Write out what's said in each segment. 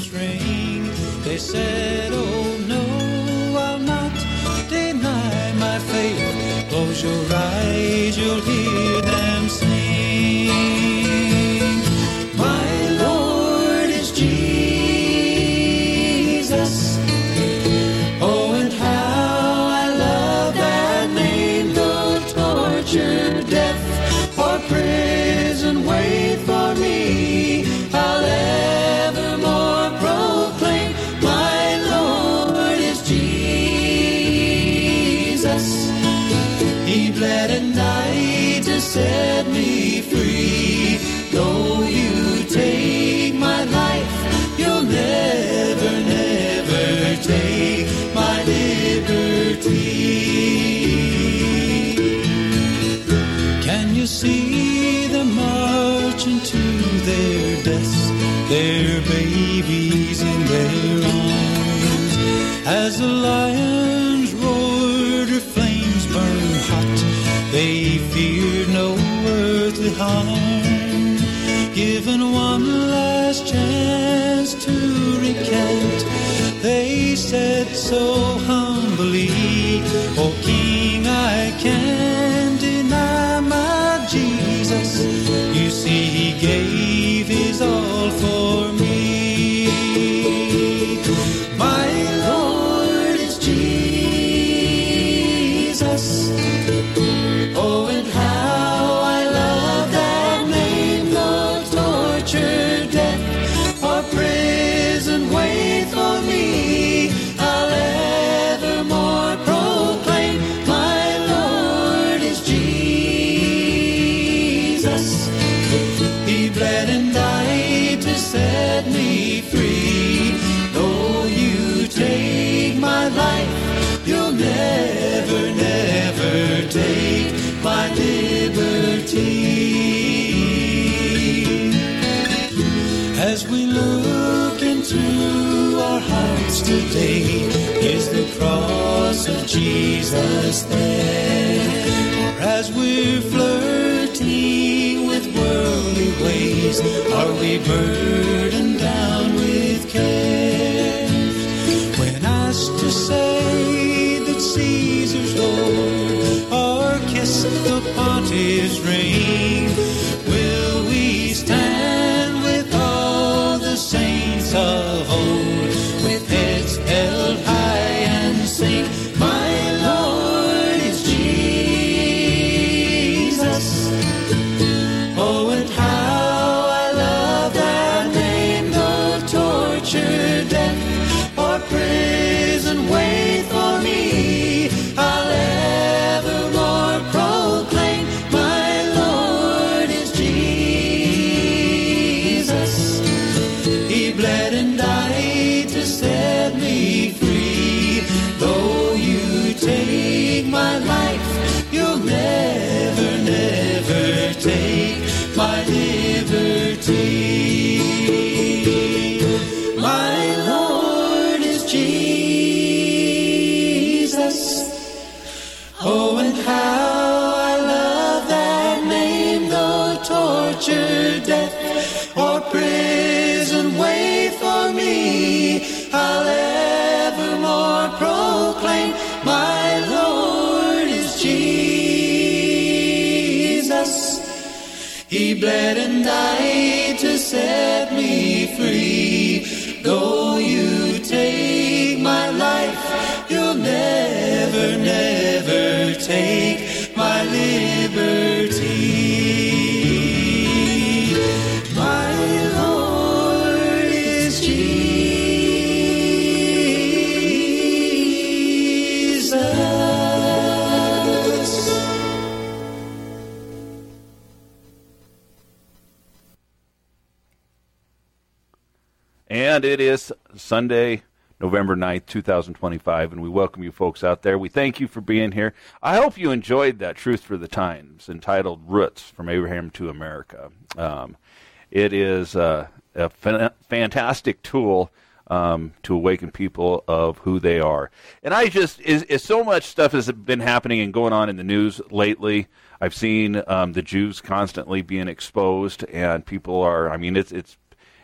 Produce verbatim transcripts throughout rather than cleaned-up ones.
trumpets ring. They said, oh no, I'll not deny my faith. Close your eyes, you'll hear them sing. My Lord is Jesus. Oh, and how I love that name, though torture, death, or prison wait for me. I'll evermore proclaim, my Lord is Jesus. He bled and died to set me free. Though you take my life, you'll never, never take my liberty. Can you see them marching to their deaths, their babies in their arms? As the lions roared, their flames burned hot, they feared no earthly harm. Given one last chance to recant, they said so humbly, O King, I can't deny my Jesus. You see, he gave his all for me. My Lord is Jesus. Oh, and how I love that name, though torture, death, or prison wait for me. I'll evermore proclaim, my Lord is Jesus. He bled and died to set me free. Though you take my life, you'll never, never take my liberty. As we look into our hearts today, is the cross of Jesus there? Or as we're flirting with worldly ways, are we burdened down with care? When asked to say that Caesar's Lord, or kiss the pontiff's ring, will we stand with all the saints of old, with heads held high and sing, my Lord is Jesus? Oh, and how I love that name, though torture, death, or prison wait for me. I'll evermore proclaim, my Lord is Jesus. He bled and died to set me free. Though you take my life, you'll never, never take my liberty. My Lord is Jesus. Oh, and how I love that name, though torture, death, or prison wait for me. I'll evermore proclaim, my Lord is Jesus. He bled and died to set me free. Though you take my life, you'll never, never take my liberty. My Lord is Jesus. And it is Sunday, November ninth, two thousand twenty-five, and we welcome you folks out there. We thank you for being here. I hope you enjoyed that Truth for the Times entitled Roots from Abraham to America. Um, it is uh, a fan- fantastic tool um, to awaken people of who they are. And I just, is, is so much stuff has been happening and going on in the news lately. I've seen um, the Jews constantly being exposed, and people are, I mean, it's it's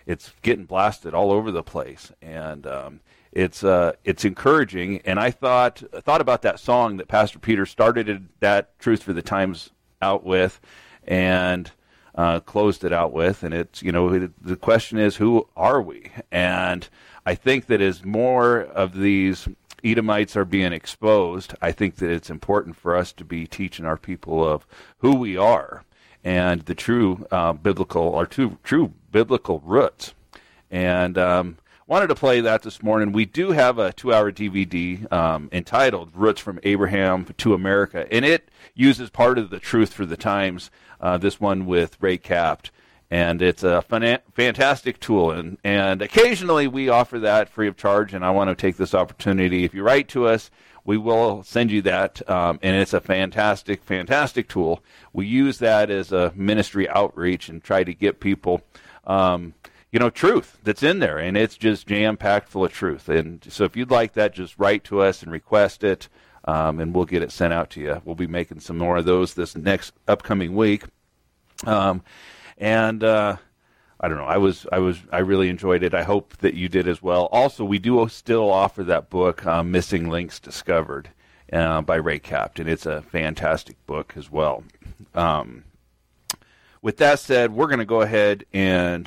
it's getting blasted all over the place, and um, it's uh, it's encouraging. And I thought thought about that song that Pastor Peter started that Truth for the Times out with, and uh, closed it out with. And it's, you know, it, the question is, who are we? And I think that as more of these Edomites are being exposed, I think that it's important for us to be teaching our people of who we are and the true uh, biblical, our true, true biblical roots. And um, wanted to play that this morning. We do have a two-hour D V D um, entitled Roots from Abraham to America, and it uses part of the Truth for the Times, uh, this one with Ray Capt. And it's a fan- fantastic tool, and, and occasionally we offer that free of charge, and I want to take this opportunity. If you write to us, we will send you that, um, and it's a fantastic, fantastic tool. We use that as a ministry outreach and try to get people, um, you know, truth that's in there, and it's just jam-packed full of truth. And so if you'd like that, just write to us and request it, um, and we'll get it sent out to you. We'll be making some more of those this next upcoming week. Um And uh, I don't know. I was, I was, I really enjoyed it. I hope that you did as well. Also, we do still offer that book, uh, "Missing Links Discovered," uh, by Ray Capt, and it's a fantastic book as well. Um, with that said, we're going to go ahead and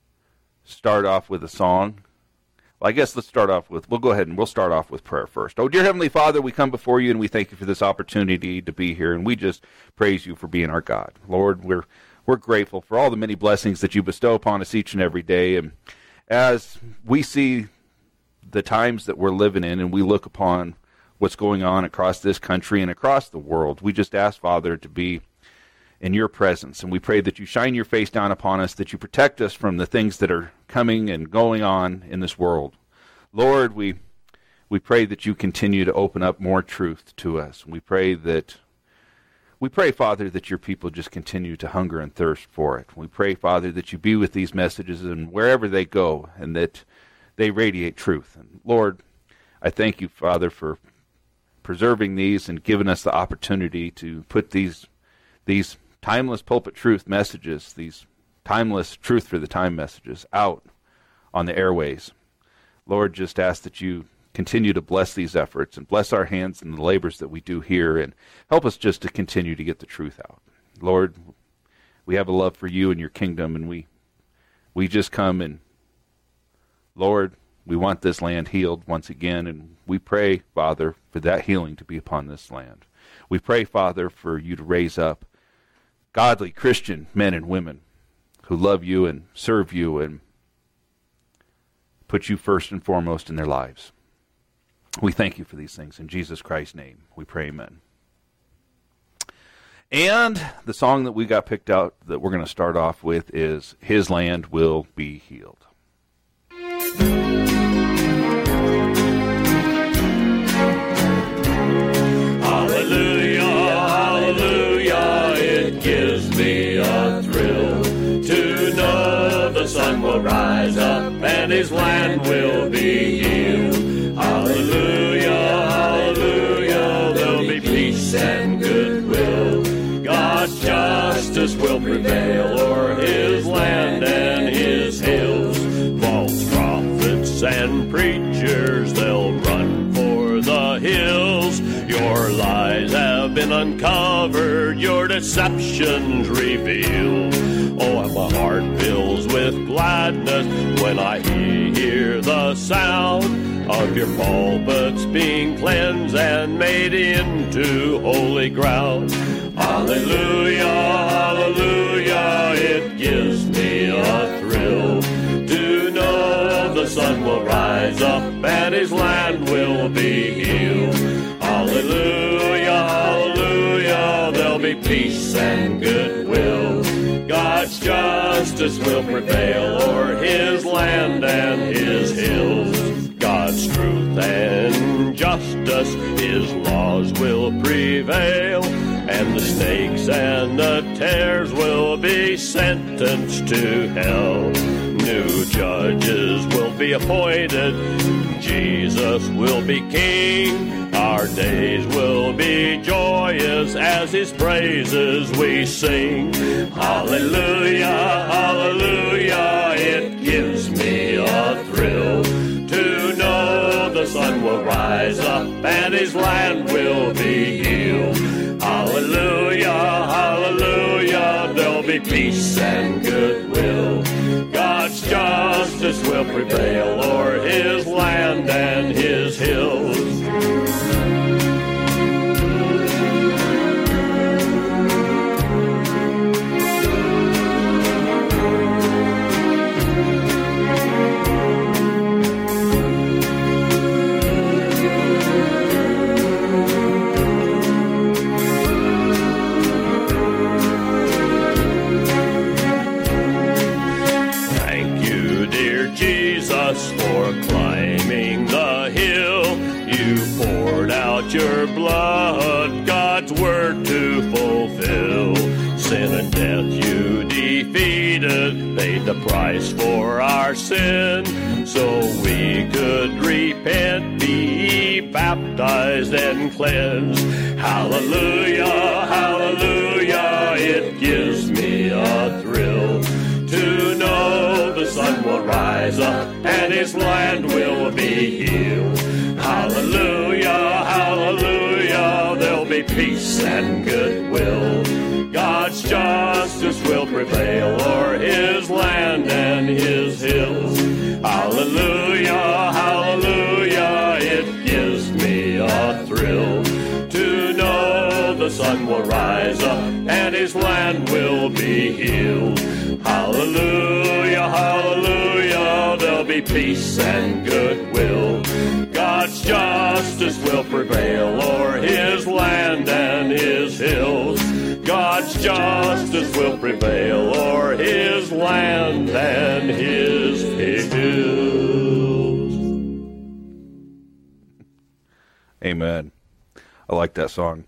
start off with a song. Well, I guess let's start off with. We'll go ahead and we'll start off with prayer first. Oh, dear Heavenly Father, we come before you and we thank you for this opportunity to be here, and we just praise you for being our God, Lord. We're We're grateful for all the many blessings that you bestow upon us each and every day. And as we see the times that we're living in and we look upon what's going on across this country and across the world, we just ask, Father, to be in your presence. And we pray that you shine your face down upon us, that you protect us from the things that are coming and going on in this world. Lord, we we pray that you continue to open up more truth to us. We pray that We pray, Father, that your people just continue to hunger and thirst for it. We pray, Father, that you be with these messages and wherever they go, and that they radiate truth. And Lord, I thank you, Father, for preserving these and giving us the opportunity to put these these timeless pulpit truth messages, these timeless truth for the time messages out on the airways. Lord, just ask that you continue to bless these efforts and bless our hands and the labors that we do here, and help us just to continue to get the truth out. Lord, we have a love for you and your kingdom, and we we just come and, Lord, we want this land healed once again, and we pray, Father, for that healing to be upon this land. We pray, Father, for you to raise up godly Christian men and women who love you and serve you and put you first and foremost in their lives. We thank you for these things. In Jesus Christ's name, we pray, amen. And the song that we got picked out that we're going to start off with is His Land Will Be Healed. Hallelujah, hallelujah, it gives me a thrill to know the sun will rise up and His land will be healed. Hallelujah, hallelujah, there'll be peace and goodwill. God's justice will prevail o'er His land and His hills. False prophets and preachers, they'll run for the hills. Your lies have been uncovered, your deceptions revealed. Oh, and my heart fills with gladness when I hear the sound of your pulpits being cleansed and made into holy ground. Hallelujah, hallelujah, it gives me a thrill to know the sun will rise up and His land will be healed. Hallelujah, hallelujah, there'll be peace and goodwill. God's justice will prevail o'er His land and His hills. God's truth and justice, His laws will prevail, and the snakes and the tares will be sentenced to hell. new judges will be appointed. Jesus will be king. Our days will be joyous as his praises we sing. Hallelujah, hallelujah, it gives me a thrill to know the sun will rise up and his land will be healed. Hallelujah, hallelujah, there'll be peace and goodwill. God's justice will prevail o'er his land and his hills. For climbing the hill, you poured out your blood, God's word to fulfill. Sin and death you defeated, paid the price for our sin, so we could repent, be baptized and cleansed. Hallelujah, hallelujah, it gives me a thrill to know the sun will rise up and his land will be healed. Hallelujah, hallelujah, there'll be peace and goodwill. God's justice will prevail o'er his land and his hills. Hallelujah, hallelujah, it gives me a thrill to know the sun will rise up and his land will be healed. Hallelujah, hallelujah, there'll be peace and goodwill. God's justice will prevail o'er his land and his hills. God's justice will prevail o'er his land and his hills. Amen. I like that song.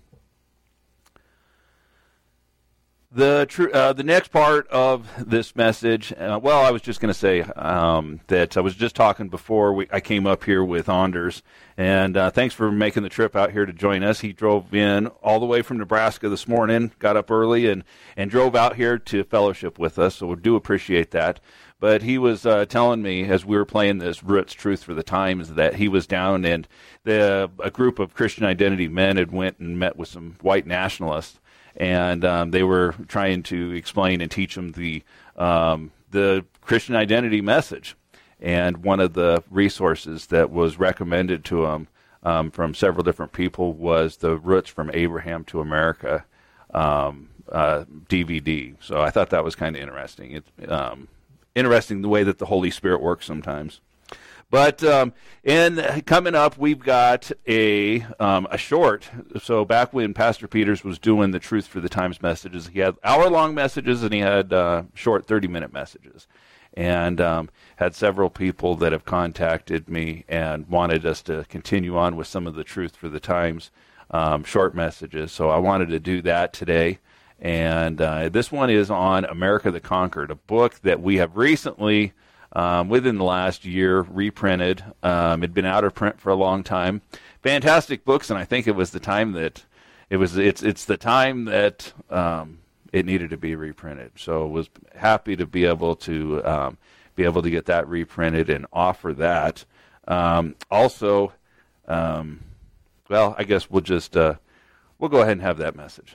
The tr- uh, the next part of this message, uh, well, I was just going to say um, that I was just talking before we, I came up here with Anders, and uh, thanks for making the trip out here to join us. He drove in all the way from Nebraska this morning, got up early, and, and drove out here to fellowship with us, so we do appreciate that. But he was uh, telling me as we were playing this Roots Truth for the Times that he was down and the, a group of Christian Identity men had went and met with some white nationalists. And um, they were trying to explain and teach them the um, the Christian identity message. And one of the resources that was recommended to them um, from several different people was the Roots from Abraham to America um, uh, D V D. So I thought that was kind of interesting. It's um, interesting the way that the Holy Spirit works sometimes. But um, and coming up, we've got a um, a short. So back when Pastor Peters was doing the Truth for the Times messages, he had hour-long messages and he had uh, short thirty-minute messages. And um, had several people that have contacted me and wanted us to continue on with some of the Truth for the Times um, short messages. So I wanted to do that today. And uh, this one is on America the Conquered, a book that we have recently Um, within the last year, reprinted. Um, it'd been out of print for a long time. Fantastic books, and I think it was the time that it was. It's it's the time that um, it needed to be reprinted. So was happy to be able to um, be able to get that reprinted and offer that. Um, also, um, well, I guess we'll just uh, we'll go ahead and have that message.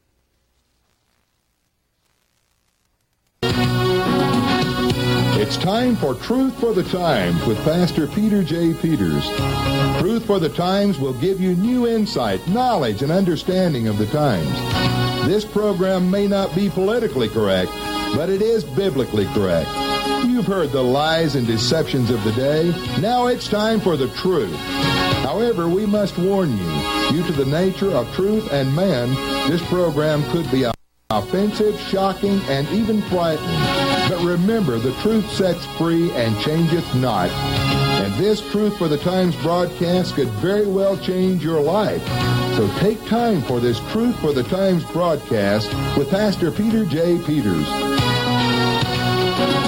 It's time for Truth for the Times with Pastor Peter J. Peters. Truth for the Times will give you new insight, knowledge, and understanding of the times. This program may not be politically correct, but it is biblically correct. You've heard the lies and deceptions of the day. Now it's time for the truth. However, we must warn you, due to the nature of truth and man, this program could be offensive, shocking, and even frightening. But remember, the truth sets free and changeth not. And this Truth for the Times broadcast could very well change your life. So take time for this Truth for the Times broadcast with Pastor Peter J. Peters. A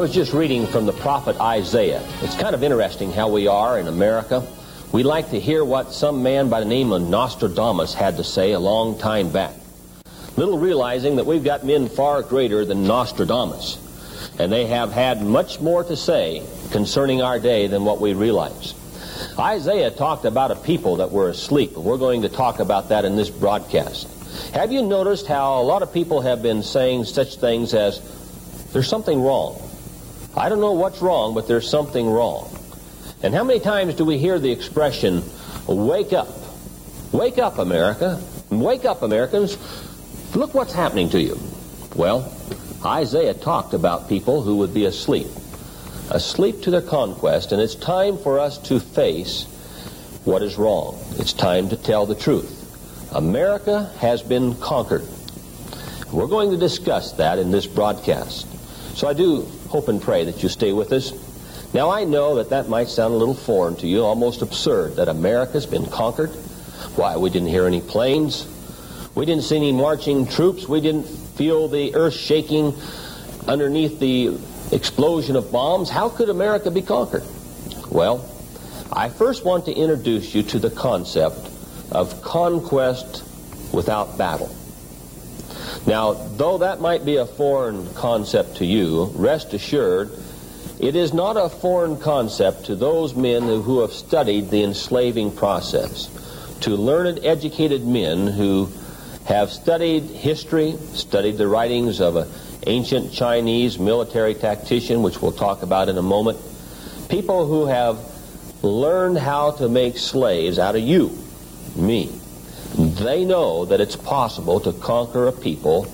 was just reading from the prophet Isaiah. It's kind of interesting how we are in America. We like to hear what some man by the name of Nostradamus had to say a long time back. Little realizing that we've got men far greater than Nostradamus. And they have had much more to say concerning our day than what we realize. Isaiah talked about a people that were asleep. We're going to talk about that in this broadcast. Have you noticed how a lot of people have been saying such things as, there's something wrong? I don't know what's wrong, but there's something wrong. And how many times do we hear the expression, wake up? Wake up, America. Wake up, Americans. Look what's happening to you. Well, Isaiah talked about people who would be asleep. Asleep to their conquest, and it's time for us to face what is wrong. It's time to tell the truth. America has been conquered. We're going to discuss that in this broadcast. So I do hope and pray that you stay with us. Now I know that that might sound a little foreign to you, almost absurd, that America's been conquered. Why, we didn't hear any planes. We didn't see any marching troops. We didn't feel the earth shaking underneath the explosion of bombs. How could America be conquered? Well, I first want to introduce you to the concept of conquest without battle. Now, though that might be a foreign concept to you, rest assured, it is not a foreign concept to those men who, who have studied the enslaving process, to learned, educated men who have studied history, studied the writings of an ancient Chinese military tactician, which we'll talk about in a moment, people who have learned how to make slaves out of you, me. They know that it's possible to conquer a people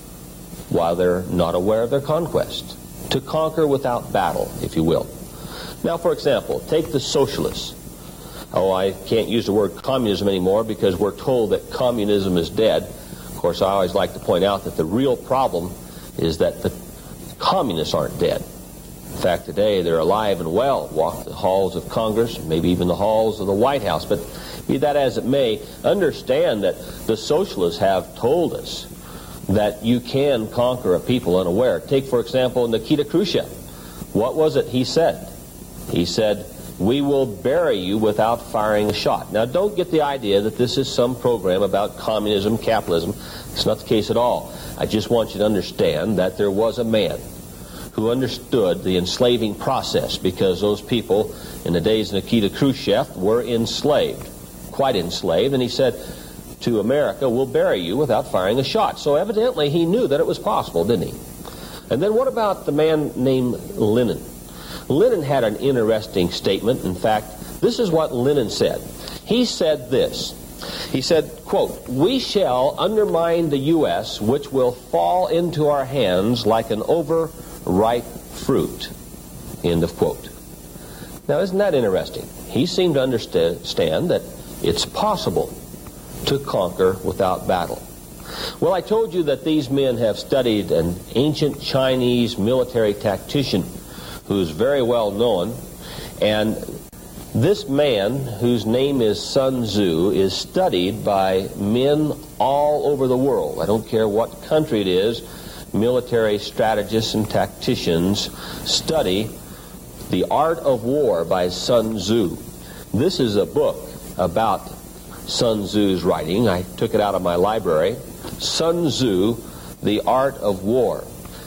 while they're not aware of their conquest. To conquer without battle, if you will. Now, for example, take the socialists. Oh, I can't use the word communism anymore because we're told that communism is dead. Of course, I always like to point out that the real problem is that the communists aren't dead. In fact, today they're alive and well, walk the halls of Congress, maybe even the halls of the White House. But be that as it may, understand that the socialists have told us that you can conquer a people unaware. Take, for example, Nikita Khrushchev. What was it he said? He said, we will bury you without firing a shot. Now, don't get the idea that this is some program about communism, capitalism. It's not the case at all. I just want you to understand that there was a man who understood the enslaving process, because those people in the days of Nikita Khrushchev were enslaved, quite enslaved, and he said to America, we'll bury you without firing a shot. So evidently he knew that it was possible, didn't he? And then what about the man named Lenin? Lenin had an interesting statement. In fact, this is what Lenin said. He said this. He said, quote, we shall undermine the U S, which will fall into our hands like an overripe fruit. End of quote. Now, isn't that interesting? He seemed to understand that it's possible to conquer without battle. Well, I told you that these men have studied an ancient Chinese military tactician who's very well known, and this man, whose name is Sun Tzu, is studied by men all over the world. I don't care what country it is, military strategists and tacticians study The Art of War by Sun Tzu. This is a book about Sun Tzu's writing. I took it out of my library. Sun Tzu, The Art of War.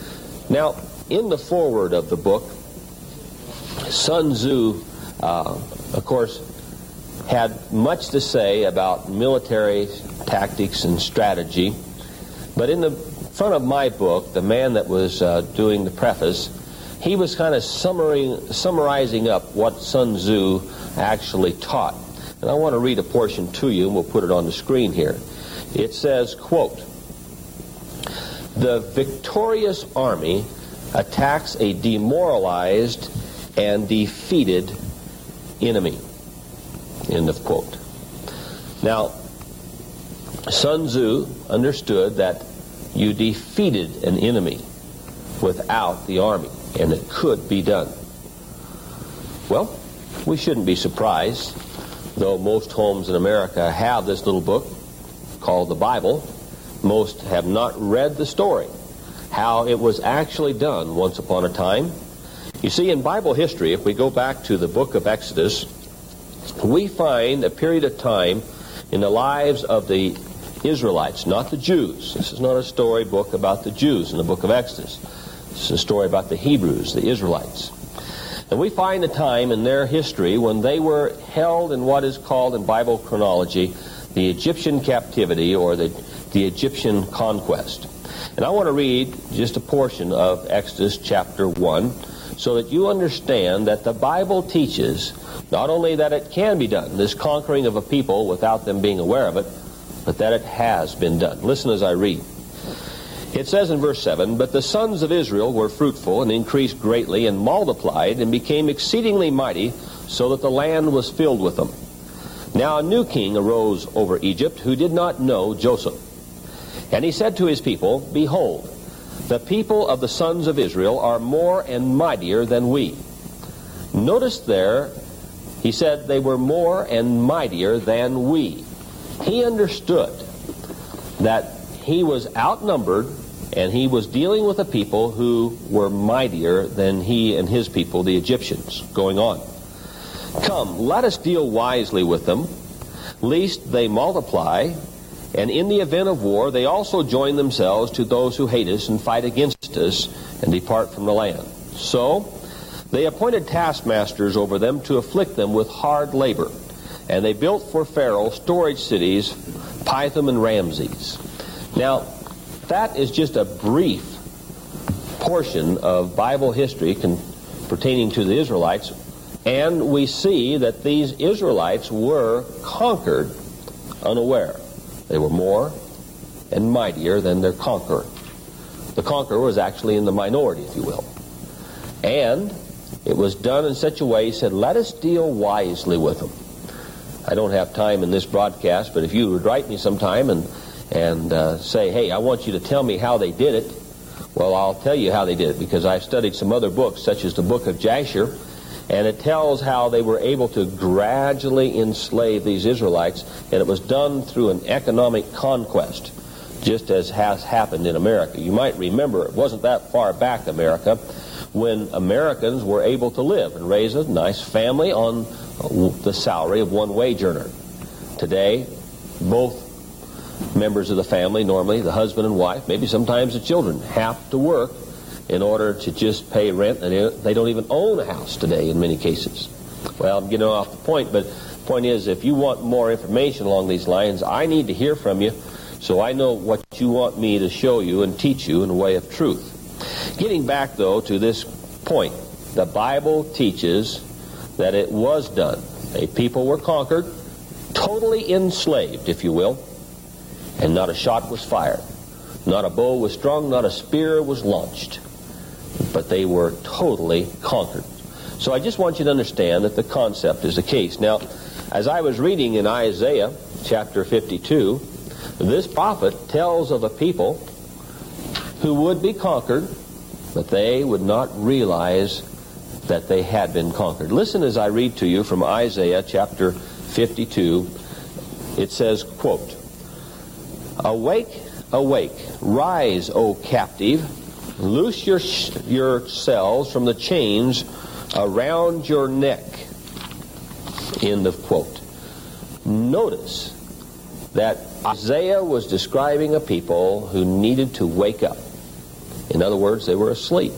Now, in the foreword of the book, Sun Tzu, uh, of course, had much to say about military tactics and strategy. But in the front of my book, the man that was uh, doing the preface, he was kind of summarizing, summarizing up what Sun Tzu actually taught. And I want to read a portion to you, and we'll put it on the screen here. It says, quote, the victorious army attacks a demoralized and defeated enemy. End of quote. Now, Sun Tzu understood that you defeated an enemy without the army, and it could be done. Well, we shouldn't be surprised, though most homes in America have this little book called the Bible. Most have not read the story, how it was actually done once upon a time. You see, in Bible history, if we go back to the book of Exodus, we find a period of time in the lives of the Israelites, not the Jews. This is not a story book about the Jews in the book of Exodus. This is a story about the Hebrews, the Israelites. And we find a time in their history when they were held in what is called in Bible chronology the Egyptian captivity, or the, the Egyptian conquest. And I want to read just a portion of Exodus chapter one so that you understand that the Bible teaches not only that it can be done, this conquering of a people without them being aware of it, but that it has been done. Listen as I read. It says in verse seven, "But the sons of Israel were fruitful and increased greatly and multiplied and became exceedingly mighty, so that the land was filled with them. Now a new king arose over Egypt who did not know Joseph. And he said to his people, Behold, the people of the sons of Israel are more and mightier than we." Notice there, he said they were more and mightier than we. He understood that he was outnumbered and he was dealing with a people who were mightier than he and his people, the Egyptians. Going on. "Come, let us deal wisely with them, lest they multiply, and in the event of war they also join themselves to those who hate us and fight against us and depart from the land. So they appointed taskmasters over them to afflict them with hard labor. And they built for Pharaoh storage cities, Pithom and Ramses." Now, that is just a brief portion of Bible history con- pertaining to the Israelites. And we see that these Israelites were conquered unaware. They were more and mightier than their conqueror. The conqueror was actually in the minority, if you will. And it was done in such a way, he said, let us deal wisely with them. I don't have time in this broadcast, but if you would write me sometime and, and uh, say, hey, I want you to tell me how they did it, well, I'll tell you how they did it, because I've studied some other books, such as the book of Jasher, and it tells how they were able to gradually enslave these Israelites, and it was done through an economic conquest, just as has happened in America. You might remember it wasn't that far back, America, when Americans were able to live and raise a nice family on the salary of one wage earner. Today, both members of the family, normally the husband and wife, maybe sometimes the children, have to work in order to just pay rent, and they don't even own a house today in many cases. Well, I'm getting off the point, but the point is, if you want more information along these lines, I need to hear from you so I know what you want me to show you and teach you in a way of truth. Getting back, though, to this point, the Bible teaches that it was done. A people were conquered, totally enslaved, if you will, and not a shot was fired. Not a bow was strung, not a spear was launched. But they were totally conquered. So I just want you to understand that the concept is the case. Now, as I was reading in Isaiah chapter fifty-two, this prophet tells of a people who would be conquered, but they would not realize that they had been conquered. Listen as I read to you from Isaiah chapter fifty-two. It says, quote, "Awake, awake, rise, O captive, loose your, yourselves from the chains around your neck." End of quote. Notice that Isaiah was describing a people who needed to wake up. In other words, they were asleep.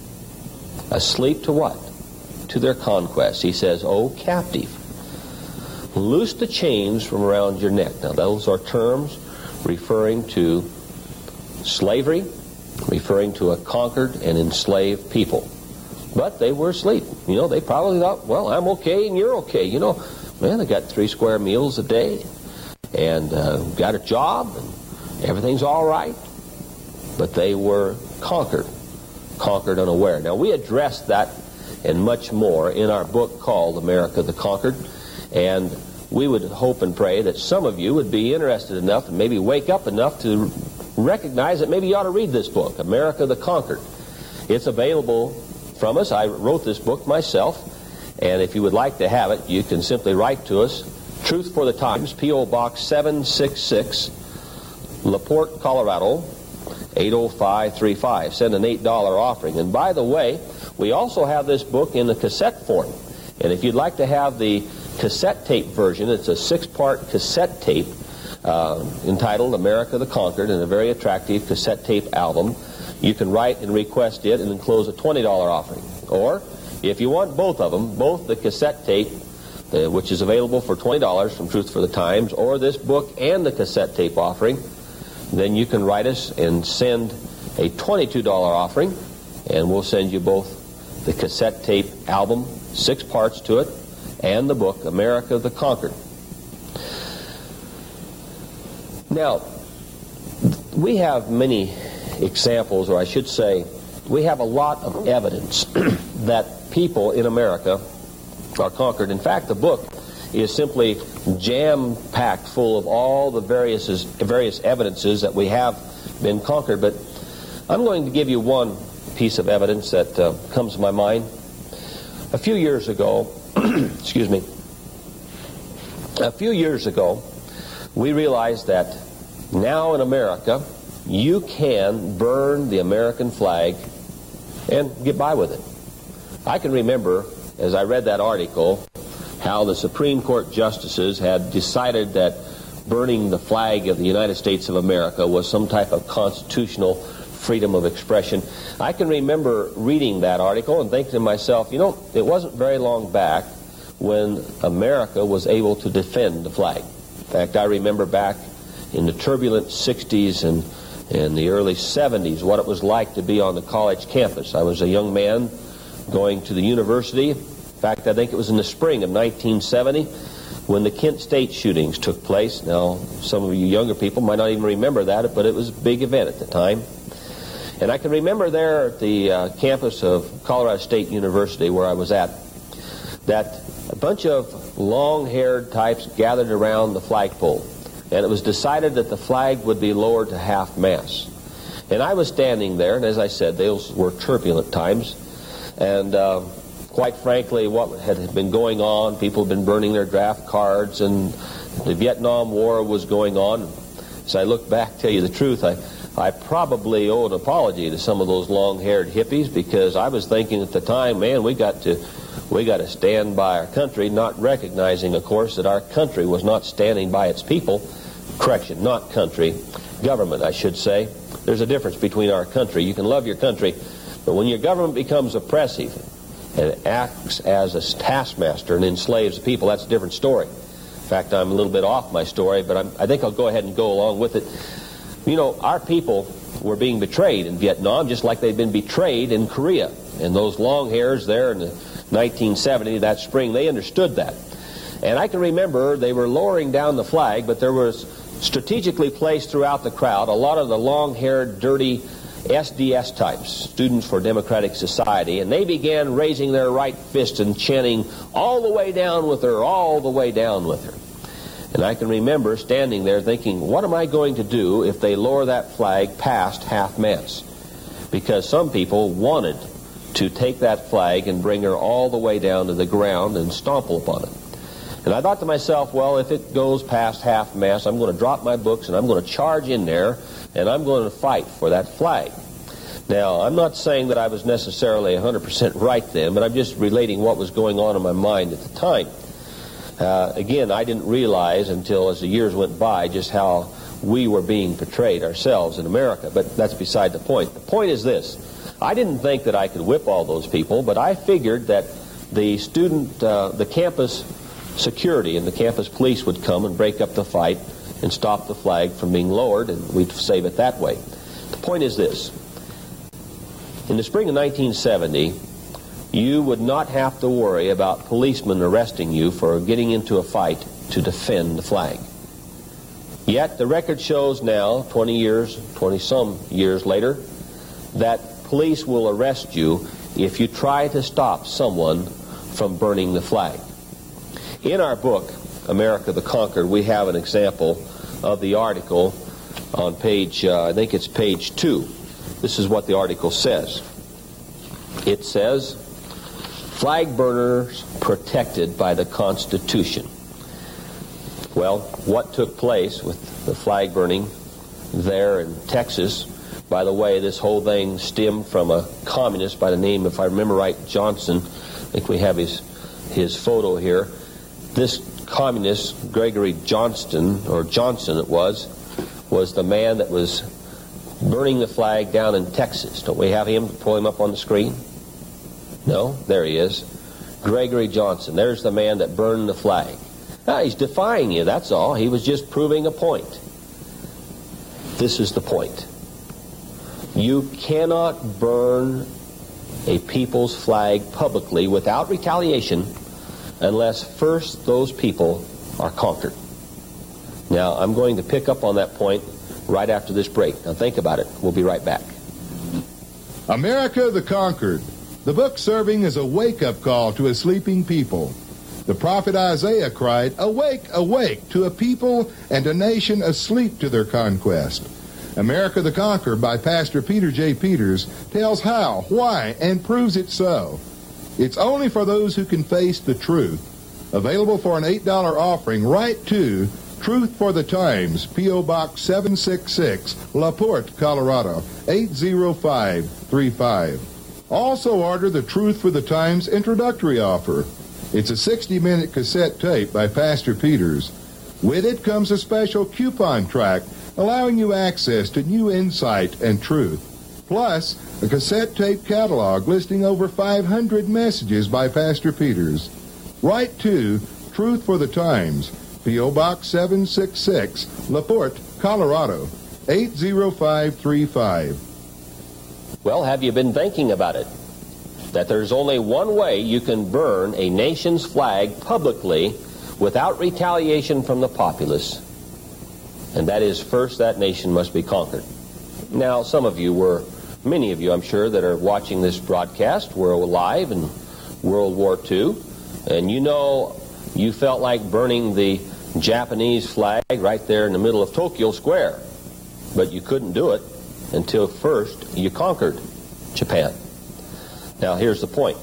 Asleep to what? To their conquest. He says, "O captive, loose the chains from around your neck." Now, those are terms referring to slavery, referring to a conquered and enslaved people. But they were asleep. You know, they probably thought, well, I'm okay and you're okay. You know, man, they got three square meals a day and uh, got a job and everything's all right. But they were conquered, conquered unaware. Now, we addressed that and much more in our book called America the Conquered, and we would hope and pray that some of you would be interested enough and maybe wake up enough to recognize that maybe you ought to read this book, America the Conquered. It's available from us. I wrote this book myself, and if you would like to have it, you can simply write to us, Truth for the Times, P O Box seven six six, LaPorte, Colorado, eight oh five three five. Send an eight dollar offering. And by the way, We also have this book in the cassette form. And if you'd like to have the cassette tape version, it's a six-part cassette tape uh, entitled America the Conquered, and a very attractive cassette tape album. You can write and request it and enclose a twenty dollar offering. Or, if you want both of them, both the cassette tape, uh, which is available for twenty dollars from Truth for the Times, or this book and the cassette tape offering, then you can write us and send a twenty-two dollar offering, and we'll send you both the cassette tape album, six parts to it, and the book, America the Conquered. Now, we have many examples, or I should say, we have a lot of evidence that people in America are conquered. In fact, the book is simply jam-packed full of all the various, various evidences that we have been conquered. But I'm going to give you one piece of evidence that uh, comes to my mind. A few years ago, excuse me, a few years ago, we realized that now in America, you can burn the American flag and get by with it. I can remember, as I read that article, how the Supreme Court justices had decided that burning the flag of the United States of America was some type of constitutional freedom of expression. I can remember reading that article and thinking to myself, you know, it wasn't very long back when America was able to defend the flag. In fact, I remember back in the turbulent sixties and in the early seventies what it was like to be on the college campus. I was a young man going to the university. In fact, I think it was in the spring of nineteen seventy when the Kent State shootings took place. Now, some of you younger people might not even remember that, but it was a big event at the time. And I can remember there at the uh, campus of Colorado State University where I was at, that a bunch of long-haired types gathered around the flagpole. And it was decided that the flag would be lowered to half-mast. And I was standing there, and as I said, those were turbulent times. And uh, quite frankly, what had been going on, people had been burning their draft cards, and the Vietnam War was going on. As I look back, to tell you the truth, I, I probably owe an apology to some of those long-haired hippies, because I was thinking at the time, man, we got to... We got to stand by our country, not recognizing, of course, that our country was not standing by its people. Correction, not country, government, I should say. There's a difference between our country. You can love your country, but when your government becomes oppressive and acts as a taskmaster and enslaves the people, that's a different story. In fact, I'm a little bit off my story, but I'm, I think I'll go ahead and go along with it. You know, our people were being betrayed in Vietnam, just like they'd been betrayed in Korea. And those long hairs there in the nineteen seventy, that spring, they understood that. And I can remember they were lowering down the flag, but there was strategically placed throughout the crowd a lot of the long-haired, dirty S D S types, Students for Democratic Society, and they began raising their right fist and chanting, "All the way down with her, all the way down with her." And I can remember standing there thinking, what am I going to do if they lower that flag past half-mast? Because some people wanted to take that flag and bring her all the way down to the ground and stomp upon it. And I thought to myself, well, if it goes past half-mast, I'm going to drop my books and I'm going to charge in there and I'm going to fight for that flag. Now, I'm not saying that I was necessarily one hundred percent right then, but I'm just relating what was going on in my mind at the time. Uh, again, I didn't realize until as the years went by just how we were being portrayed ourselves in America, but that's beside the point. The point is this. I didn't think that I could whip all those people, but I figured that the student, uh, the campus security and the campus police would come and break up the fight and stop the flag from being lowered, and we'd save it that way. The point is this. In the spring of nineteen seventy, you would not have to worry about policemen arresting you for getting into a fight to defend the flag. Yet the record shows now, twenty years, twenty-some years later, that police will arrest you if you try to stop someone from burning the flag. In our book, America the Conquered, we have an example of the article on page, uh, I think it's page two. This is what the article says. It says, "Flag burners protected by the Constitution." Well, what took place with the flag burning there in Texas By the way, this whole thing stemmed from a communist by the name, if I remember right, Johnson. I think we have his his photo here. This communist, Gregory Johnston, or Johnson it was, was the man that was burning the flag down in Texas. Don't we have him? Pull him up on the screen? No? There he is. Gregory Johnson. There's the man that burned the flag. Now, he's defying you, that's all. He was just proving a point. This is the point. You cannot burn a people's flag publicly without retaliation unless first those people are conquered. Now, I'm going to pick up on that point right after this break. Now, think about it. We'll be right back. America the Conquered. The book serving as a wake-up call to a sleeping people. The prophet Isaiah cried, "Awake, awake," to a people and a nation asleep to their conquest. America the Conquered by Pastor Peter J. Peters tells how, why, and proves it so. It's only for those who can face the truth. Available for an eight dollar offering. Write to Truth for the Times, P O. Box seven sixty-six, La Porte, Colorado, eight zero five three five. Also order the Truth for the Times introductory offer. It's a sixty minute cassette tape by Pastor Peters. With it comes a special coupon track allowing you access to new insight and truth. Plus, a cassette tape catalog listing over five hundred messages by Pastor Peters. Write to Truth for the Times, P O. Box seven sixty-six, La Porte, Colorado, eight zero five three five. Well, have you been thinking about it? That there's only one way you can burn a nation's flag publicly without retaliation from the populace, and that is first that nation must be conquered. Now, some of you were, many of you I'm sure that are watching this broadcast were alive in World War Two, and you know you felt like burning the Japanese flag right there in the middle of Tokyo Square, but you couldn't do it until first you conquered Japan. Now here's the point.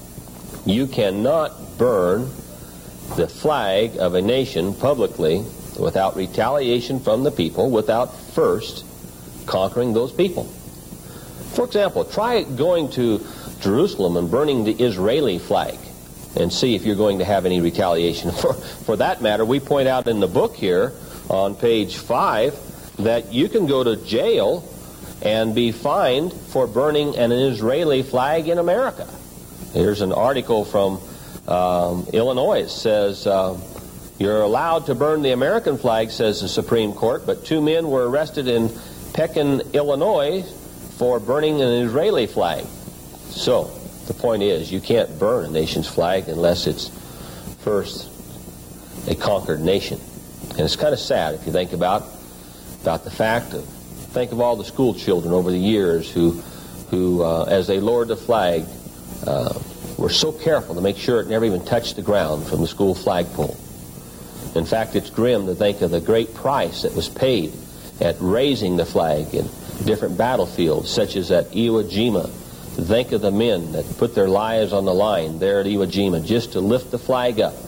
You cannot burn the flag of a nation publicly without retaliation from the people, without first conquering those people. For example, try going to Jerusalem and burning the Israeli flag and see if you're going to have any retaliation. For, for that matter, we point out in the book here on page five that you can go to jail and be fined for burning an Israeli flag in America. Here's an article from um, Illinois. It says, uh, you're allowed to burn the American flag, says the Supreme Court, but two men were arrested in Pekin, Illinois for burning an Israeli flag. So, the point is, you can't burn a nation's flag unless it's first a conquered nation. And it's kind of sad if you think about, about the fact of Think of all the school children over the years who, who uh, as they lowered the flag, uh, were so careful to make sure it never even touched the ground from the school flagpole. In fact, it's grim to think of the great price that was paid at raising the flag in different battlefields, such as at Iwo Jima. Think of the men that put their lives on the line there at Iwo Jima just to lift the flag up.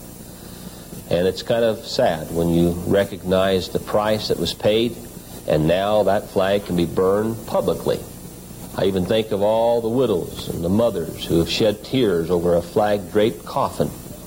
And it's kind of sad when you recognize the price that was paid, and now that flag can be burned publicly. I even think of all the widows and the mothers who have shed tears over a flag-draped coffin.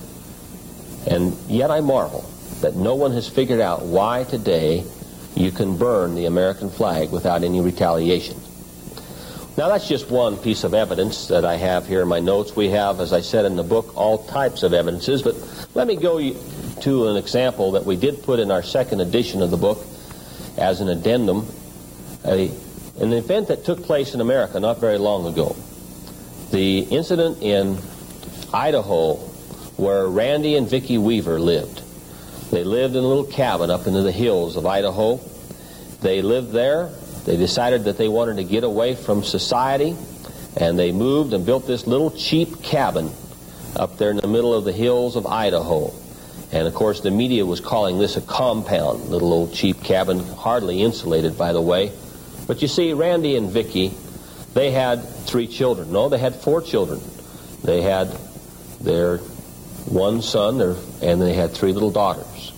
And yet I marvel that no one has figured out why today you can burn the American flag without any retaliation. Now that's just one piece of evidence that I have here in my notes. We have, as I said in the book, all types of evidences, but let me go to an example that we did put in our second edition of the book as an addendum, a, an event that took place in America not very long ago. The incident in Idaho where Randy and Vicki Weaver lived. They lived in a little cabin up into the hills of Idaho. They lived there. They decided that they wanted to get away from society, and they moved and built this little cheap cabin up there in the middle of the hills of Idaho. And, of course, the media was calling this a compound, little old cheap cabin, hardly insulated, by the way. But you see, Randy and Vicki, they had three children. No, they had four children. They had their one son, their, and they had three little daughters.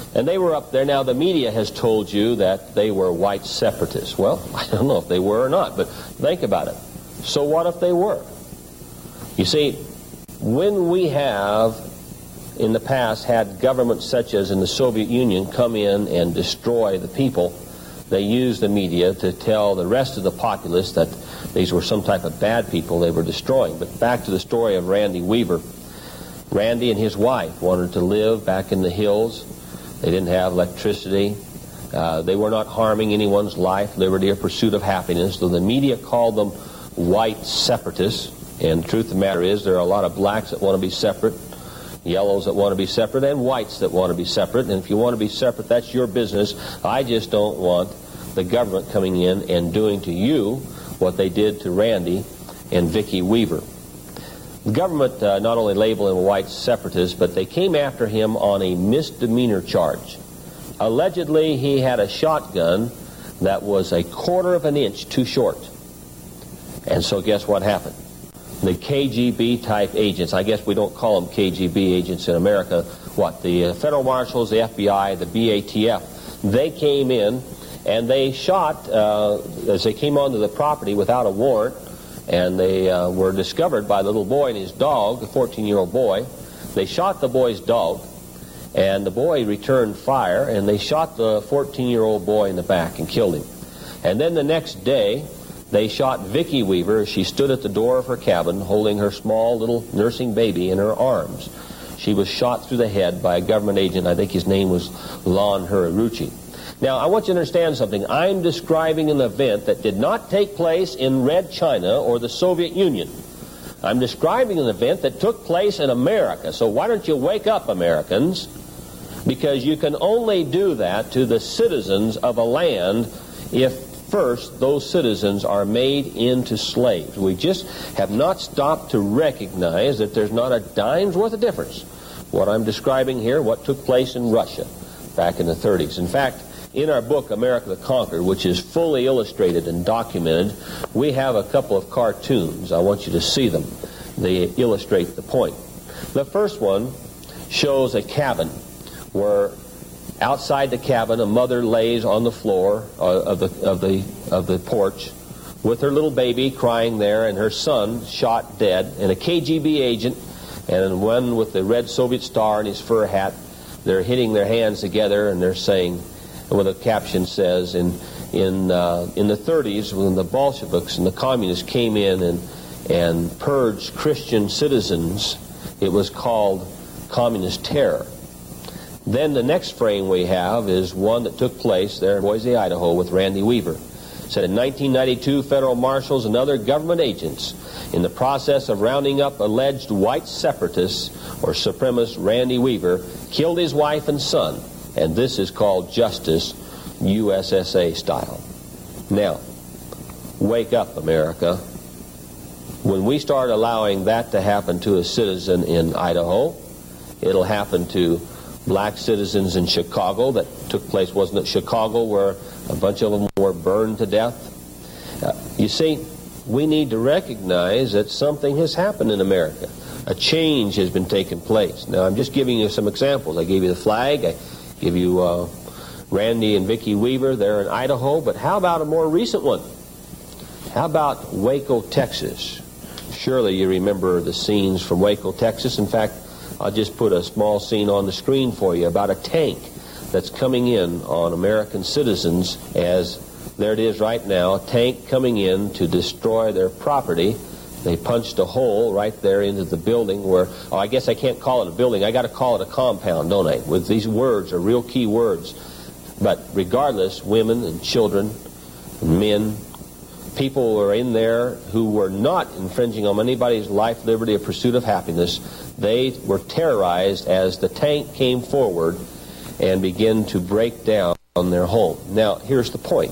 And they were up there. Now, the media has told you that they were white separatists. Well, I don't know if they were or not, but think about it. So what if they were? You see, when we have, in the past, had governments such as in the Soviet Union come in and destroy the people, they used the media to tell the rest of the populace that these were some type of bad people they were destroying. But back to the story of Randy Weaver. Randy and his wife wanted to live back in the hills. They didn't have electricity. Uh, they were not harming anyone's life, liberty, or pursuit of happiness. So the media called them white separatists. And the truth of the matter is there are a lot of blacks that want to be separate, yellows that want to be separate, and whites that want to be separate. And if you want to be separate, that's your business. I just don't want the government coming in and doing to you what they did to Randy and Vicki Weaver. The government uh, not only labeled him a white separatist, but they came after him on a misdemeanor charge. Allegedly, he had a shotgun that was a quarter of an inch too short. And so guess what happened? The K G B-type agents, I guess we don't call them K G B agents in America, what, the uh, federal marshals, the F B I, the B A T F, they came in and they shot, uh, as they came onto the property without a warrant, and they uh, were discovered by the little boy and his dog, the fourteen-year-old boy. They shot the boy's dog, and the boy returned fire, and they shot the fourteen-year-old boy in the back and killed him. And then the next day, they shot Vicki Weaver as she stood at the door of her cabin holding her small little nursing baby in her arms. She was shot through the head by a government agent. I think his name was Lon Hiraruchi. Now, I want you to understand something. I'm describing an event that did not take place in Red China or the Soviet Union. I'm describing an event that took place in America. So why don't you wake up, Americans? Because you can only do that to the citizens of a land if first those citizens are made into slaves. We just have not stopped to recognize that there's not a dime's worth of difference. What I'm describing here, what took place in Russia back in the thirties. In fact, in our book, America the Conquered, which is fully illustrated and documented, we have a couple of cartoons. I want you to see them. They illustrate the point. The first one shows a cabin where outside the cabin a mother lays on the floor uh, of the of the of the porch with her little baby crying there, and her son shot dead, and a K G B agent and one with the red Soviet star in his fur hat. They're hitting their hands together and they're saying, what the caption says, in in uh, in the thirties, when the Bolsheviks and the communists came in and and purged Christian citizens, it was called communist terror. Then the next frame we have is one that took place there in Boise, Idaho, with Randy Weaver. It said in nineteen ninety-two, federal marshals and other government agents, in the process of rounding up alleged white separatists or supremacist Randy Weaver, killed his wife and son. And this is called justice, U S S A style. Now, wake up, America. When we start allowing that to happen to a citizen in Idaho, it'll happen to black citizens in Chicago. That took place, wasn't it, Chicago, where a bunch of them were burned to death? Uh, you see, we need to recognize that something has happened in America. A change has been taking place. Now, I'm just giving you some examples. I gave you the flag. I give you uh, Randy and Vicki Weaver there in Idaho. But how about a more recent one? How about Waco, Texas? Surely you remember the scenes from Waco, Texas. In fact, I'll just put a small scene on the screen for you about a tank that's coming in on American citizens, as there it is right now, a tank coming in to destroy their property. They punched a hole right there into the building where, oh, I guess I can't call it a building. I got to call it a compound, don't I? With these words are real key words. But regardless, women and children and men, people were in there who were not infringing on anybody's life, liberty, or pursuit of happiness. They were terrorized as the tank came forward and began to break down their home. Now, here's the point.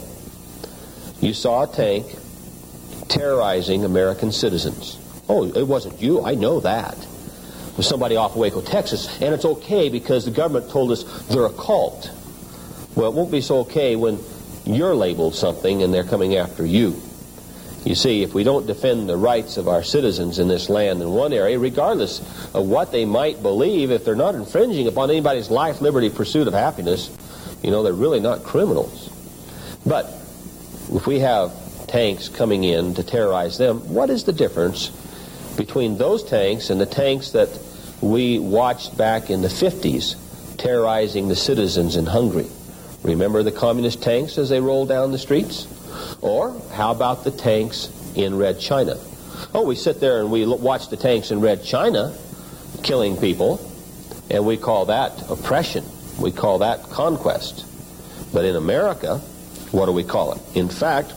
You saw a tank terrorizing American citizens. Oh, it wasn't you. I know that. It was somebody off Waco, Texas. And it's okay because the government told us they're a cult. Well, it won't be so okay when you're labeled something and they're coming after you. You see, if we don't defend the rights of our citizens in this land in one area, regardless of what they might believe, if they're not infringing upon anybody's life, liberty, pursuit of happiness, you know, they're really not criminals. But if we have tanks coming in to terrorize them, what is the difference between those tanks and the tanks that we watched back in the fifties terrorizing the citizens in Hungary? Remember the communist tanks as they rolled down the streets? Or how about the tanks in Red China? Oh, we sit there and we watch the tanks in Red China killing people, and we call that oppression. We call that conquest. But in America, what do we call it? In fact,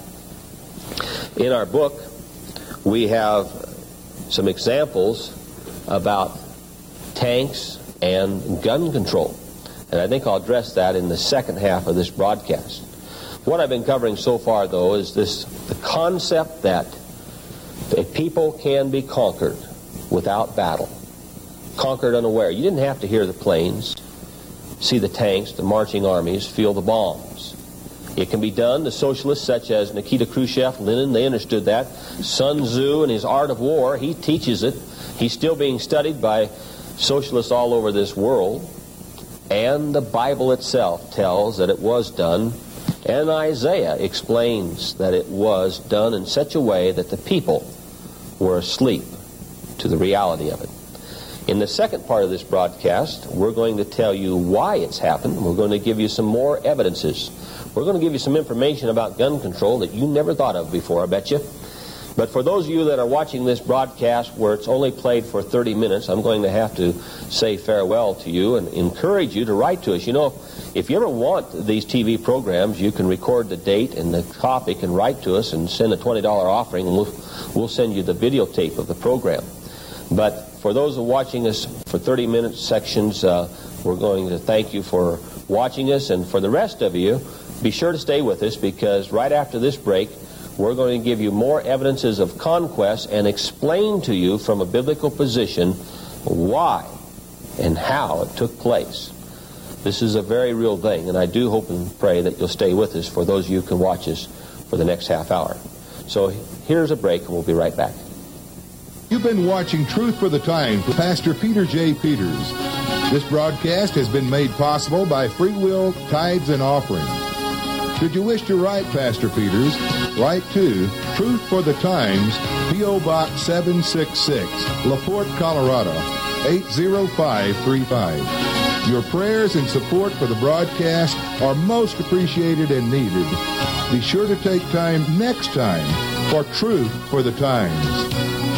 in our book, we have some examples about tanks and gun control. And I think I'll address that in the second half of this broadcast. What I've been covering so far, though, is this the concept that a people can be conquered without battle. Conquered unaware. You didn't have to hear the planes, see the tanks, the marching armies, feel the bombs. It can be done. The socialists such as Nikita Khrushchev, Lenin, they understood that. Sun Tzu and his Art of War, he teaches it. He's still being studied by socialists all over this world. And the Bible itself tells that it was done. And Isaiah explains that it was done in such a way that the people were asleep to the reality of it. In the second part of this broadcast, we're going to tell you why it's happened. We're going to give you some more evidences. We're going to give you some information about gun control that you never thought of before, I bet you. But for those of you that are watching this broadcast where it's only played for thirty minutes, I'm going to have to say farewell to you and encourage you to write to us. You know, if you ever want these T V programs, you can record the date and the topic and write to us and send a twenty dollar offering, and we'll, we'll send you the videotape of the program. But for those who are watching us for thirty minute sections, uh, we're going to thank you for watching us. And for the rest of you, be sure to stay with us, because right after this break, we're going to give you more evidences of conquest and explain to you from a biblical position why and how it took place. This is a very real thing, and I do hope and pray that you'll stay with us for those of you who can watch us for the next half hour. So here's a break, and we'll be right back. You've been watching Truth for the Times with Pastor Peter J. Peters. This broadcast has been made possible by free will, tithes, and offerings. Should you wish to write Pastor Peters, write to Truth for the Times, P O Box seven six six, LaPorte, Colorado, eight zero five three five. Your prayers and support for the broadcast are most appreciated and needed. Be sure to take time next time for Truth for the Times.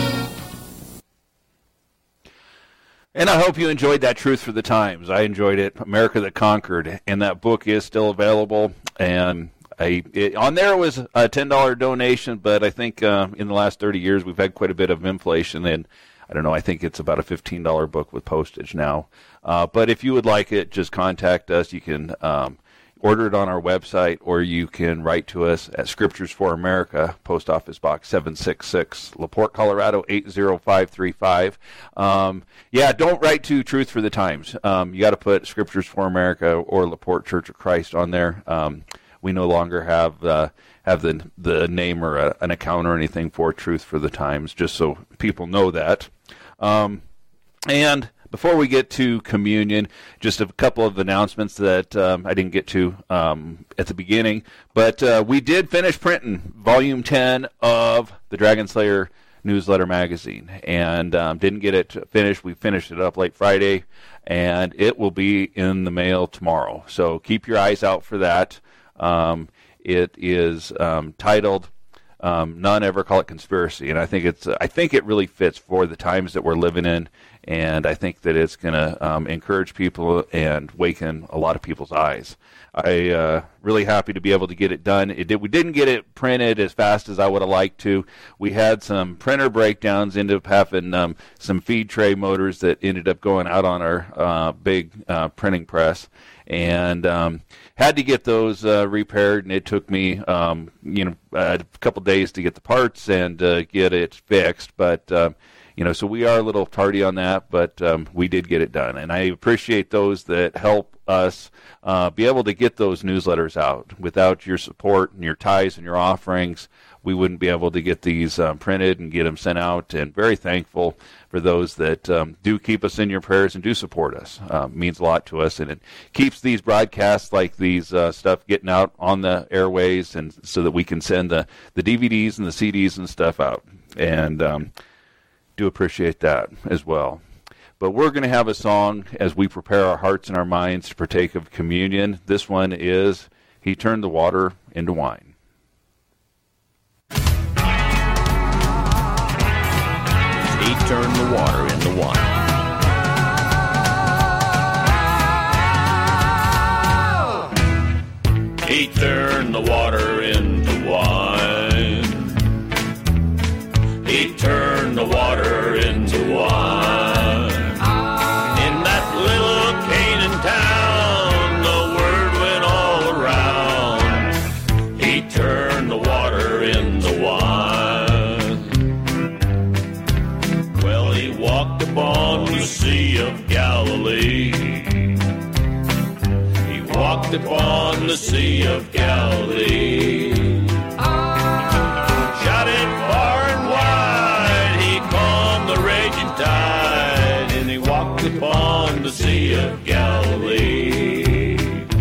And I hope you enjoyed that Truth for the Times. I enjoyed it. America That Conquered. And that book is still available. And I, it, on there was a ten dollar donation, but I think uh, in the last thirty years we've had quite a bit of inflation. And I don't know, I think it's about a fifteen dollar book with postage now. Uh, but if you would like it, just contact us. You can um, order it on our website, or you can write to us at Scriptures for America, Post Office Box seven six six, LaPorte, Colorado, eight zero five three five. Um, yeah, don't write to Truth for the Times. Um, you got to put Scriptures for America or LaPorte Church of Christ on there. Um, we no longer have uh, have the the name or a, an account or anything for Truth for the Times, just so people know that. Um, and before we get to communion, just a couple of announcements that um, I didn't get to um, at the beginning. But uh, we did finish printing Volume ten of the Dragon Slayer Newsletter Magazine, and um, didn't get it finished. We finished it up late Friday, and it will be in the mail tomorrow. So keep your eyes out for that. Um, it is um, titled Um, None Ever Call It Conspiracy, and I think it's I think it really fits for the times that we're living in, and I think that it's going to um, encourage people and waken a lot of people's eyes. I uh, really happy to be able to get it done. It did, we didn't get it printed as fast as I would have liked to. We had some printer breakdowns, ended up having um, some feed tray motors that ended up going out on our uh, big uh, printing press, and um, had to get those uh, repaired, and it took me um, you know a couple days to get the parts and uh, get it fixed. But uh, you know, so we are a little tardy on that, but um, we did get it done, and I appreciate those that help us uh, be able to get those newsletters out. Without your support and your tithes and your offerings, we wouldn't be able to get these uh, printed and get them sent out. And very thankful for those that um, do keep us in your prayers and do support us. Uh, means a lot to us, and it keeps these broadcasts like these uh, stuff getting out on the airways, and so that we can send the, the D V Ds and the C Ds and stuff out. And um, do appreciate that as well. But we're going to have a song as we prepare our hearts and our minds to partake of communion. This one is He Turned the Water into Wine. He turned the water into wine. He turned the water into wine. He turned the water into wine. In that little Canaan town, the word went all around. He turned the water into wine. Well, he walked upon the Sea of Galilee. He walked upon the Sea of Galilee. Shot it far and wide. He calmed the raging tide, and he walked upon the Sea of Galilee.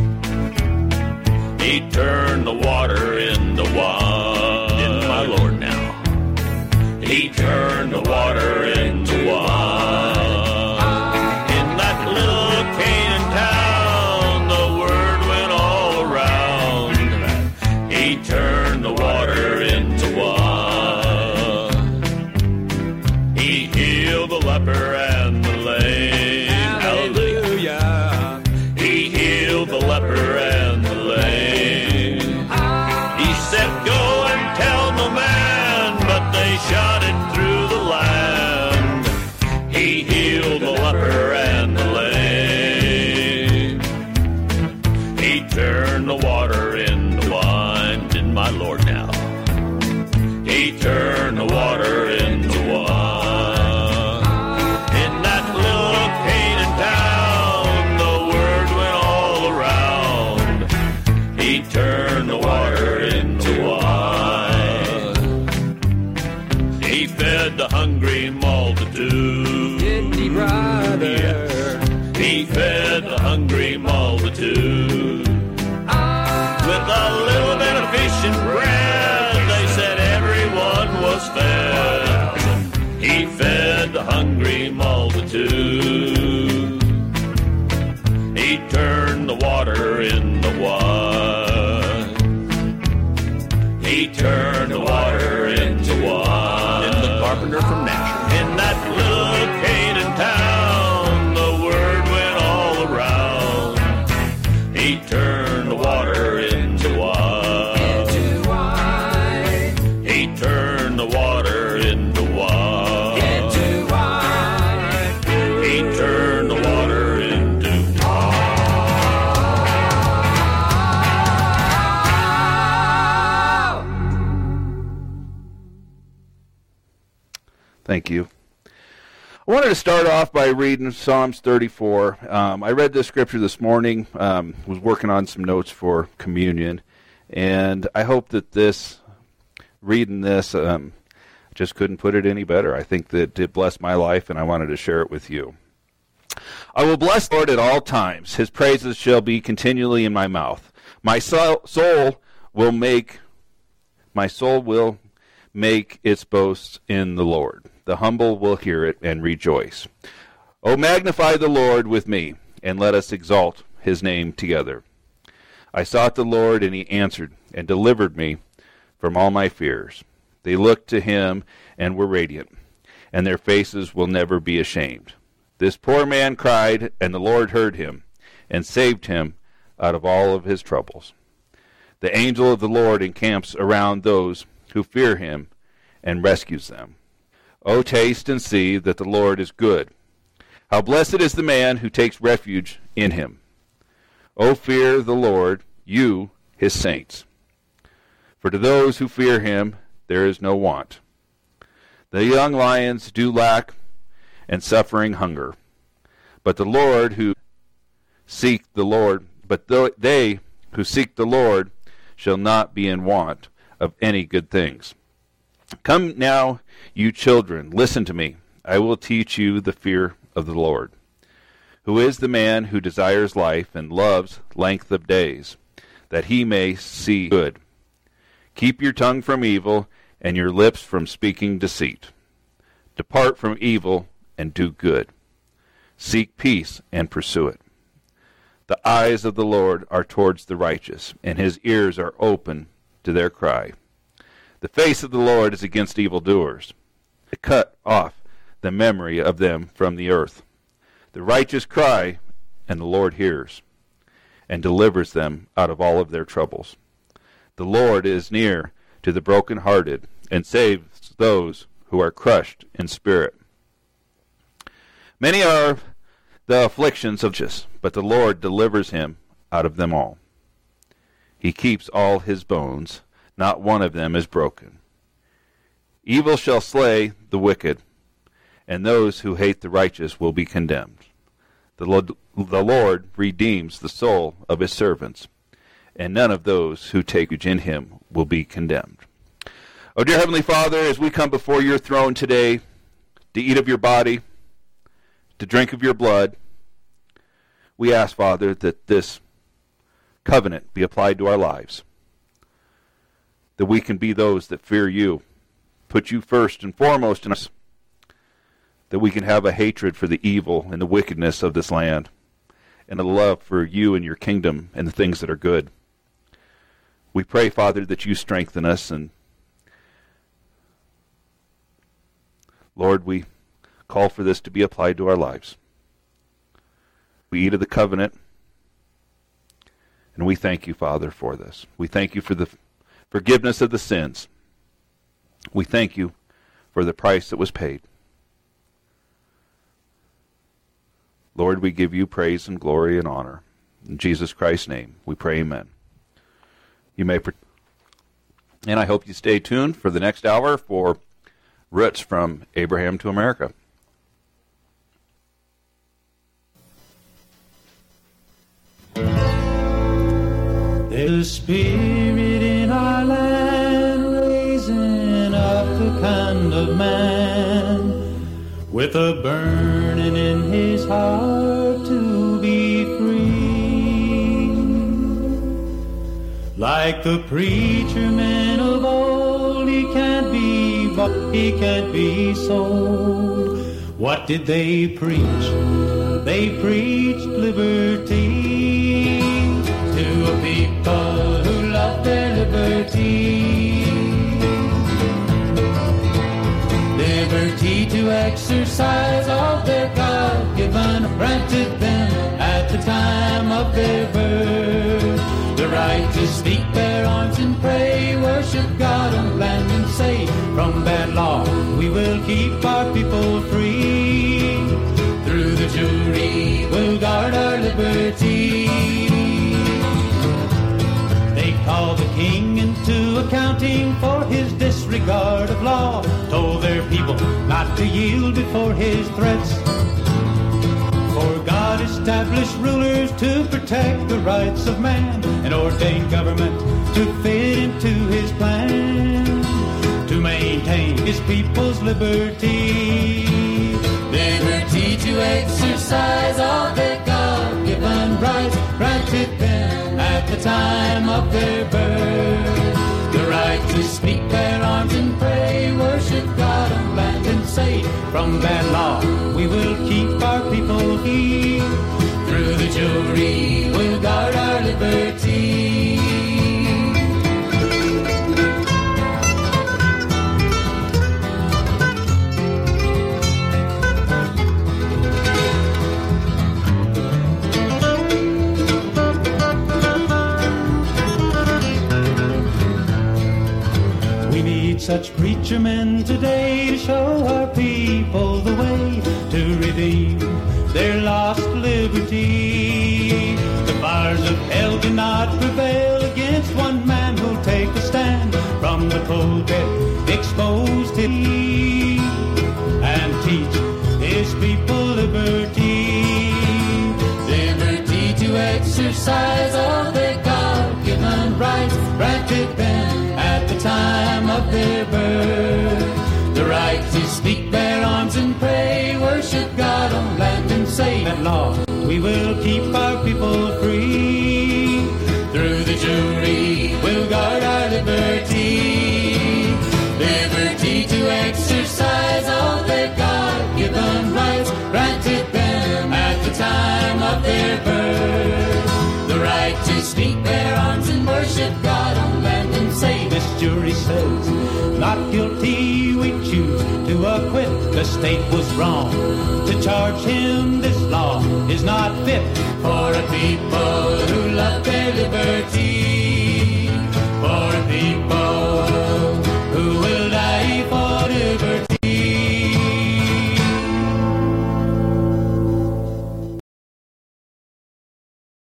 He turned the water into wine. In my Lord now. He turned the water into wine. In that little Canaan town, the word went all around. He turned the water into wine. He healed the leper and the lame. Hallelujah. He healed the leper and the lame. He said, go and tell no man, but they shot it through the land. He healed the leper and the lame. He turned the water into wine. In my Lord now. He turned the water into wine. In that little Canaan town, the word went all around. He turned the water into wine. He fed the hungry multitude. Indy brother. Yes. He fed the hungry multitude. With a little bit of fish and bread, they said everyone was fed. He fed the hungry multitude. He turned the water into wine. He turned the water into wine. And the carpenter from Nazareth. In that little Canaan town, the word went all around. He turned the water into wine. Into wine. He turned the water into wine. Into wine. He turned the water into Thank you. I wanted to start off by reading Psalms thirty-four. Um, I read this scripture this morning, um, was working on some notes for communion, and I hope that this, reading this, um, just couldn't put it any better. I think that it blessed my life, and I wanted to share it with you. I will bless the Lord at all times. His praises shall be continually in my mouth. My soul, soul will make, my soul will make its boast in the Lord. The humble will hear it and rejoice. O magnify the Lord with me, and let us exalt his name together. I sought the Lord, and he answered and delivered me from all my fears. They looked to him and were radiant, and their faces will never be ashamed. This poor man cried, and the Lord heard him, and saved him out of all of his troubles. The angel of the Lord encamps around those who fear him, and rescues them. O taste and see that the Lord is good. How blessed is the man who takes refuge in him. O fear the Lord, you, his saints. For to those who fear him there is no want. The young lions do lack and suffering hunger, but the Lord who seek the Lord, but they who seek the Lord shall not be in want of any good things. Come now, you children, listen to me. I will teach you the fear of the Lord. Who is the man who desires life and loves length of days, that he may see good? Keep your tongue from evil and your lips from speaking deceit. Depart from evil and do good. Seek peace and pursue it. The eyes of the Lord are towards the righteous, and his ears are open to their cry. The face of the Lord is against evildoers, to cut off the memory of them from the earth. The righteous cry, and the Lord hears, and delivers them out of all of their troubles. The Lord is near to the brokenhearted, and saves those who are crushed in spirit. Many are the afflictions of Jesus, but the Lord delivers him out of them all. He keeps all his bones, not one of them is broken. Evil shall slay the wicked, and those who hate the righteous will be condemned. The Lord, the Lord redeems the soul of his servants, and none of those who take refuge in him will be condemned. Oh, dear Heavenly Father, as we come before your throne today to eat of your body, to drink of your blood, we ask, Father, that this covenant be applied to our lives, that we can be those that fear you, put you first and foremost in us, that we can have a hatred for the evil and the wickedness of this land, and a love for you and your kingdom and the things that are good. We pray, Father, that you strengthen us, and Lord, we call for this to be applied to our lives. We eat of the covenant, and we thank you, Father, for this. We thank you for the forgiveness of the sins. We thank you for the price that was paid. Lord, we give you praise and glory and honor. In Jesus Christ's name, we pray, amen. You may, pre- and I hope you stay tuned for the next hour for Roots from Abraham to America. There's a spirit in our land raising up the kind of man with a burning in his heart to be free. Like the preacher man of old, he can't be bought, he can't be sold. What did they preach? They preached liberty to a people who love their liberty. Liberty to exercise all their God-given granted them at the time of their birth. The right to speak their arms and pray, worship God on land and say, from bad law we will keep our people free. Through the jury we'll guard our liberty. They call the king into accounting for his disregard of law, told their people not to yield before his threats. For God established rulers to protect the rights of man and ordained government to fit into his plan, to maintain his people's liberty. Liberty to exercise all their God-given rights granted them at the time of their birth. The right to speak their arms and pray, worship God on land and say, from bad law we will keep our people free. Through the jury we'll guard our liberty. Such preacher men today to show our people the way to redeem their lost liberty. The fires of hell cannot prevail against one man who'll take a stand from the pulpit, exposed to and teach his people liberty. Liberty to exercise all their God-given rights granted them at the time we will keep our people free. Through the jury, we'll guard our liberty. Liberty to exercise all their God-given rights granted them at the time of their birth. The right to speak, bear arms, and worship God on land and say. This jury says, not guilty, we choose to acquit. The state was wrong to charge him. This law is not fit for a people who